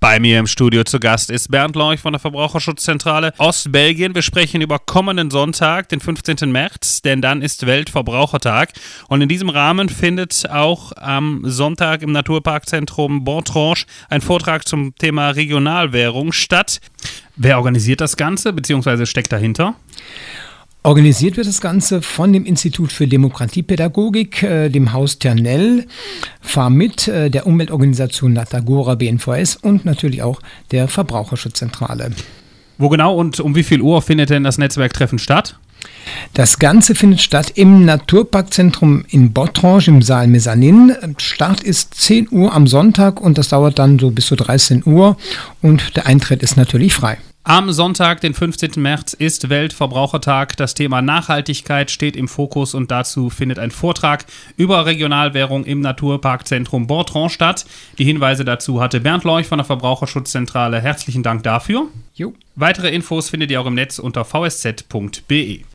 Bei mir im Studio zu Gast ist Bernd Lorch von der Verbraucherschutzzentrale Ostbelgien. Wir sprechen über kommenden Sonntag, den 15. März, denn dann ist Weltverbrauchertag. Und in diesem Rahmen findet auch am Sonntag im Naturparkzentrum Bourtrange ein Vortrag zum Thema Regionalwährung statt. Wer organisiert das Ganze, beziehungsweise steckt dahinter? Organisiert wird das Ganze von dem Institut für Demokratiepädagogik, dem Haus Ternell, FAMIT, der Umweltorganisation Natagora BNVS und natürlich auch der Verbraucherschutzzentrale. Wo genau und um wie viel Uhr findet denn das Netzwerktreffen statt? Das Ganze findet statt im Naturparkzentrum in Bourtrange im Saal Mezzanin. Start ist 10 Uhr am Sonntag und das dauert dann so bis zu 13 Uhr und der Eintritt ist natürlich frei. Am Sonntag, den 15. März, ist Weltverbrauchertag. Das Thema Nachhaltigkeit steht im Fokus und dazu findet ein Vortrag über Regionalwährung im Naturparkzentrum Bourtrange statt. Die Hinweise dazu hatte Bernd Lorch von der Verbraucherschutzzentrale. Herzlichen Dank dafür. Jo. Weitere Infos findet ihr auch im Netz unter vsz.be.